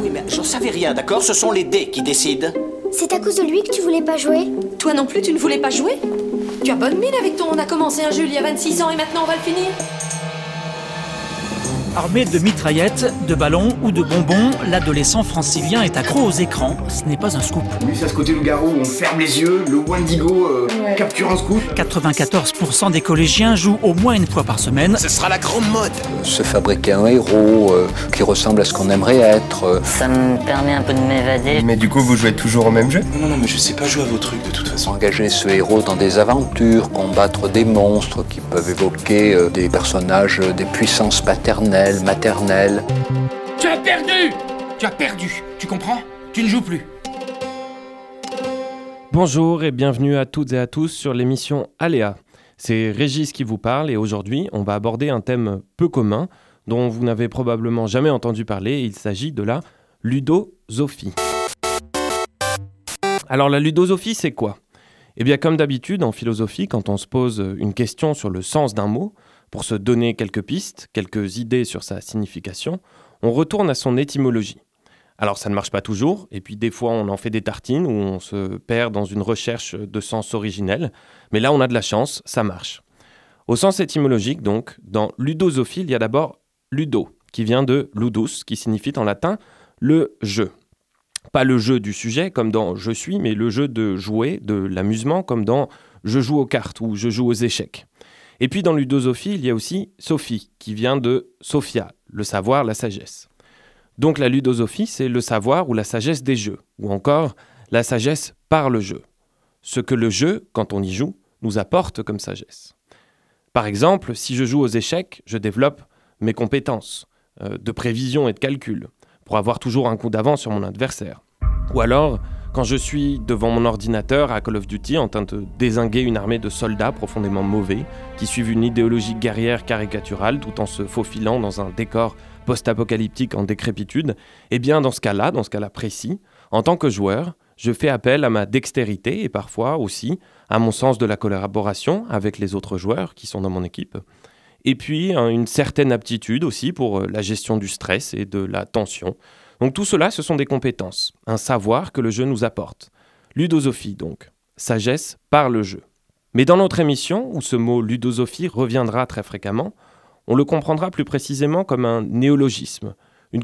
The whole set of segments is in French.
Oui, mais j'en savais rien, d'accord? Ce sont les dés qui décident. C'est à cause de lui que tu voulais pas jouer? Toi non plus, tu ne voulais pas jouer? Tu as bonne mine avec ton « on a commencé un jeu il y a 26 ans et maintenant on va le finir ». Armé de mitraillettes, de ballons ou de bonbons, l'adolescent francilien est accro aux écrans. Ce n'est pas un scoop. Oui, c'est à ce côté loup-garou, on ferme les yeux, le Wendigo capture un scoop. 94% des collégiens jouent au moins une fois par semaine. Ce sera la grande mode. Se fabriquer un héros qui ressemble à ce qu'on aimerait être. Ça me permet un peu de m'évader. Mais du coup, vous jouez toujours au même jeu? Non, mais je sais pas jouer à vos trucs de toute façon. Engager ce héros dans des aventures, combattre des monstres qui peuvent évoquer des personnages, des puissances paternelles, maternelle. Tu as perdu! Tu as perdu, tu comprends? Tu ne joues plus. Bonjour et bienvenue à toutes et à tous sur l'émission Aléa. C'est Régis qui vous parle et aujourd'hui on va aborder un thème peu commun dont vous n'avez probablement jamais entendu parler. Il s'agit de la ludosophie. Alors la ludosophie c'est quoi? Eh bien comme d'habitude en philosophie, quand on se pose une question sur le sens d'un mot, pour se donner quelques pistes, quelques idées sur sa signification, on retourne à son étymologie. Alors ça ne marche pas toujours, et puis des fois on en fait des tartines où on se perd dans une recherche de sens originel, mais là on a de la chance, ça marche. Au sens étymologique donc, dans ludosophie, il y a d'abord ludo, qui vient de ludus, qui signifie en latin le jeu. Pas le jeu du sujet comme dans je suis, mais le jeu de jouer, de l'amusement comme dans je joue aux cartes ou je joue aux échecs. Et puis dans ludosophie, il y a aussi sophie, qui vient de sophia, le savoir, la sagesse. Donc la ludosophie, c'est le savoir ou la sagesse des jeux, ou encore la sagesse par le jeu. Ce que le jeu, quand on y joue, nous apporte comme sagesse. Par exemple, si je joue aux échecs, je développe mes compétences de prévision et de calcul, pour avoir toujours un coup d'avance sur mon adversaire. Ou alors, quand je suis devant mon ordinateur à Call of Duty en train de dézinguer une armée de soldats profondément mauvais qui suivent une idéologie guerrière caricaturale tout en se faufilant dans un décor post-apocalyptique en décrépitude, eh bien dans ce cas-là précis, en tant que joueur, je fais appel à ma dextérité et parfois aussi à mon sens de la collaboration avec les autres joueurs qui sont dans mon équipe. Et puis une certaine aptitude aussi pour la gestion du stress et de la tension. Donc tout cela, ce sont des compétences, un savoir que le jeu nous apporte. Ludosophie donc, sagesse par le jeu. Mais dans notre émission, où ce mot ludosophie reviendra très fréquemment, on le comprendra plus précisément comme un néologisme, une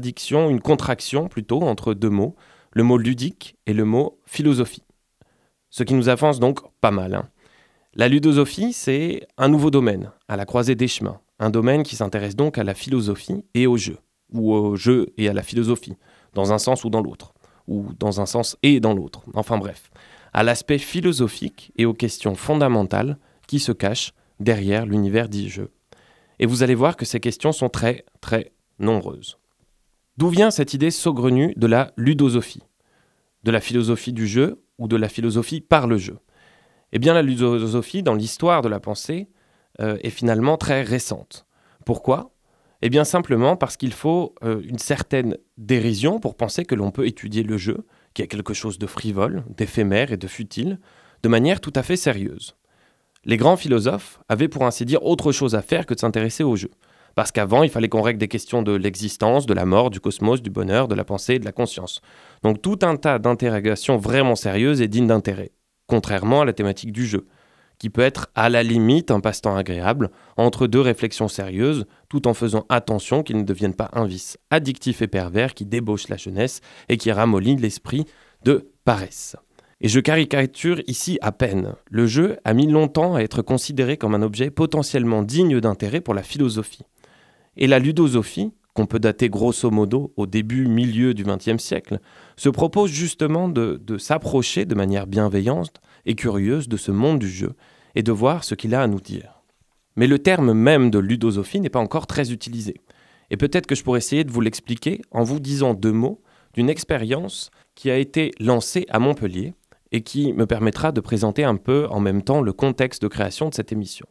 contraction plutôt entre deux mots, le mot ludique et le mot philosophie. Ce qui nous avance donc pas mal. La ludosophie, c'est un nouveau domaine, à la croisée des chemins, un domaine qui s'intéresse donc à la philosophie et au jeu. Ou au jeu et à la philosophie, dans un sens ou dans l'autre, ou dans un sens et dans l'autre, enfin bref, à l'aspect philosophique et aux questions fondamentales qui se cachent derrière l'univers dit jeu. Et vous allez voir que ces questions sont très, très nombreuses. D'où vient cette idée saugrenue de la ludosophie? De la philosophie du jeu ou de la philosophie par le jeu? Eh bien la ludosophie, dans l'histoire de la pensée, est finalement très récente. Pourquoi ? Eh bien simplement parce qu'il faut une certaine dérision pour penser que l'on peut étudier le jeu, qui est quelque chose de frivole, d'éphémère et de futile, de manière tout à fait sérieuse. Les grands philosophes avaient pour ainsi dire autre chose à faire que de s'intéresser au jeu. Parce qu'avant, il fallait qu'on règle des questions de l'existence, de la mort, du cosmos, du bonheur, de la pensée et de la conscience. Donc tout un tas d'interrogations vraiment sérieuses et dignes d'intérêt, contrairement à la thématique du jeu, qui peut être à la limite un passe-temps agréable, entre deux réflexions sérieuses, tout en faisant attention qu'ils ne deviennent pas un vice addictif et pervers qui débauche la jeunesse et qui ramollit l'esprit de paresse. Et je caricature ici à peine. Le jeu a mis longtemps à être considéré comme un objet potentiellement digne d'intérêt pour la philosophie. Et la ludosophie, qu'on peut dater grosso modo au début-milieu du XXe siècle, se propose justement de s'approcher de manière bienveillante et curieuse de ce monde du jeu et de voir ce qu'il a à nous dire. Mais le terme même de ludosophie n'est pas encore très utilisé. Et peut-être que je pourrais essayer de vous l'expliquer en vous disant deux mots d'une expérience qui a été lancée à Montpellier et qui me permettra de présenter un peu en même temps le contexte de création de cette émission.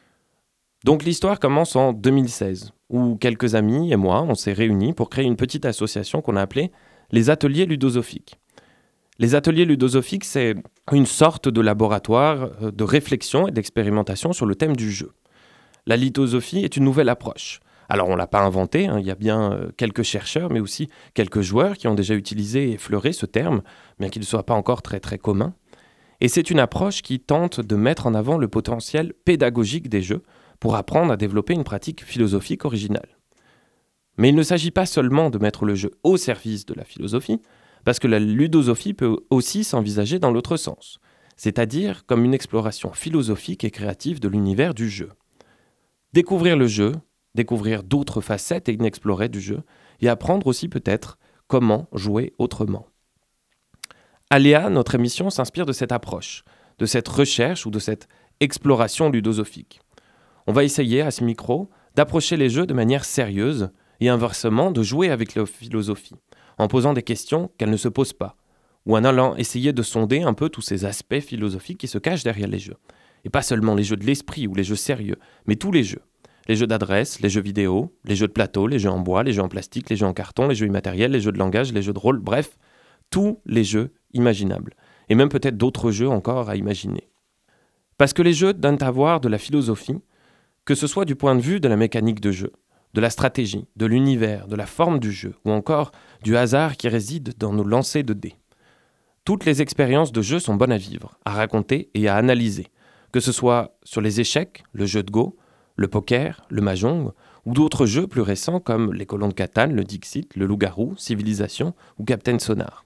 Donc l'histoire commence en 2016, où quelques amis et moi, on s'est réunis pour créer une petite association qu'on a appelée les Ateliers Ludosophiques. Les ateliers ludosophiques, c'est une sorte de laboratoire de réflexion et d'expérimentation sur le thème du jeu. La ludosophie est une nouvelle approche, Alors on ne l'a pas inventé, il y a bien quelques chercheurs, mais aussi quelques joueurs qui ont déjà utilisé et effleuré ce terme, bien qu'il ne soit pas encore très très commun. Et c'est une approche qui tente de mettre en avant le potentiel pédagogique des jeux pour apprendre à développer une pratique philosophique originale. Mais il ne s'agit pas seulement de mettre le jeu au service de la philosophie, parce que la ludosophie peut aussi s'envisager dans l'autre sens, c'est-à-dire comme une exploration philosophique et créative de l'univers du jeu. Découvrir le jeu, découvrir d'autres facettes inexplorées du jeu, et apprendre aussi peut-être comment jouer autrement. Aléa, notre émission, s'inspire de cette approche, de cette recherche ou de cette exploration ludosophique. On va essayer à ce micro d'approcher les jeux de manière sérieuse et inversement de jouer avec la philosophie, en posant des questions qu'elle ne se pose pas, ou en allant essayer de sonder un peu tous ces aspects philosophiques qui se cachent derrière les jeux. Et pas seulement les jeux de l'esprit ou les jeux sérieux, mais tous les jeux. Les jeux d'adresse, les jeux vidéo, les jeux de plateau, les jeux en bois, les jeux en plastique, les jeux en carton, les jeux immatériels, les jeux de langage, les jeux de rôle, bref, tous les jeux imaginables. Et même peut-être d'autres jeux encore à imaginer. Parce que les jeux donnent à voir de la philosophie, que ce soit du point de vue de la mécanique de jeu, de la stratégie, de l'univers, de la forme du jeu, ou encore du hasard qui réside dans nos lancers de dés. Toutes les expériences de jeu sont bonnes à vivre, à raconter et à analyser, que ce soit sur les échecs, le jeu de Go, le poker, le mahjong, ou d'autres jeux plus récents comme les colons de Catane, le Dixit, le loup-garou, Civilisation ou Captain Sonar.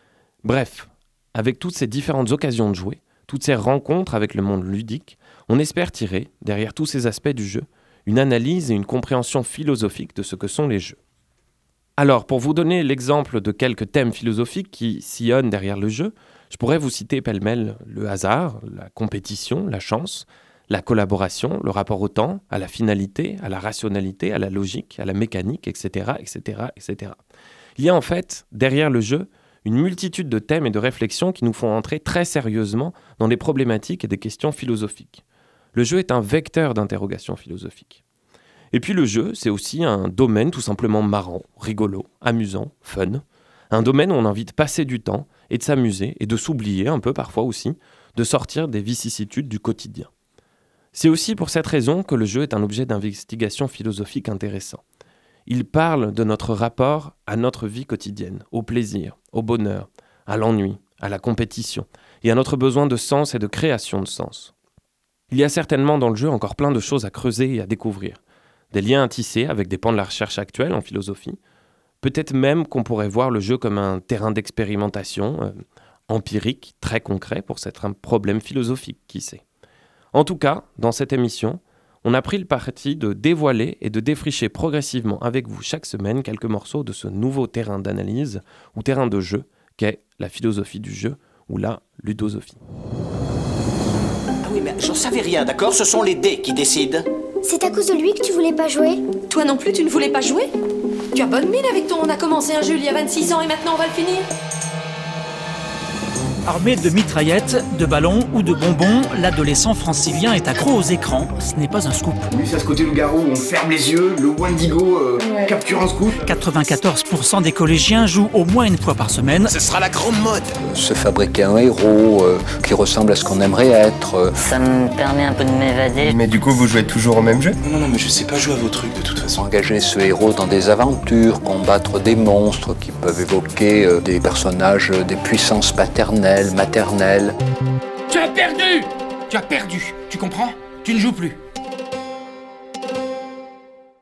Bref, avec toutes ces différentes occasions de jouer, toutes ces rencontres avec le monde ludique, on espère tirer, derrière tous ces aspects du jeu, une analyse et une compréhension philosophique de ce que sont les jeux. Alors, pour vous donner l'exemple de quelques thèmes philosophiques qui sillonnent derrière le jeu, je pourrais vous citer pêle-mêle le hasard, la compétition, la chance, la collaboration, le rapport au temps, à la finalité, à la rationalité, à la logique, à la mécanique, etc., etc., etc. Il y a en fait, derrière le jeu, une multitude de thèmes et de réflexions qui nous font entrer très sérieusement dans des problématiques et des questions philosophiques. Le jeu est un vecteur d'interrogation philosophique. Et puis le jeu, c'est aussi un domaine tout simplement marrant, rigolo, amusant, fun. Un domaine où on a envie de passer du temps et de s'amuser et de s'oublier un peu parfois aussi, de sortir des vicissitudes du quotidien. C'est aussi pour cette raison que le jeu est un objet d'investigation philosophique intéressant. Il parle de notre rapport à notre vie quotidienne, au plaisir, au bonheur, à l'ennui, à la compétition et à notre besoin de sens et de création de sens. Il y a certainement dans le jeu encore plein de choses à creuser et à découvrir. Des liens à tisser avec des pans de la recherche actuelle en philosophie. Peut-être même qu'on pourrait voir le jeu comme un terrain d'expérimentation empirique, très concret pour certains problèmes philosophiques, qui sait. En tout cas, dans cette émission, on a pris le parti de dévoiler et de défricher progressivement avec vous chaque semaine quelques morceaux de ce nouveau terrain d'analyse ou terrain de jeu qu'est la philosophie du jeu ou la ludosophie. Ah oui, mais j'en savais rien, d'accord? Ce sont les dés qui décident. C'est à cause de lui que tu voulais pas jouer? Toi non plus, tu ne voulais pas jouer? Tu as bonne mine avec ton « on a commencé un jeu il y a 26 ans et maintenant on va le finir ». Armé de mitraillettes, de ballons ou de bonbons, l'adolescent francilien est accro aux écrans. Ce n'est pas un scoop. Lui, c'est à ce côté loup-garou, on ferme les yeux, le Wendigo capture un scoop. 94% des collégiens jouent au moins une fois par semaine. Ce sera la grande mode. Se fabriquer un héros qui ressemble à ce qu'on aimerait être. Ça me permet un peu de m'évader. Mais du coup, vous jouez toujours au même jeu? Non, mais je sais pas jouer à vos trucs de toute façon. Engager ce héros dans des aventures, combattre des monstres qui peuvent évoquer des personnages des puissances paternelles, maternelle. Tu as perdu! Tu as perdu, tu comprends? Tu ne joues plus.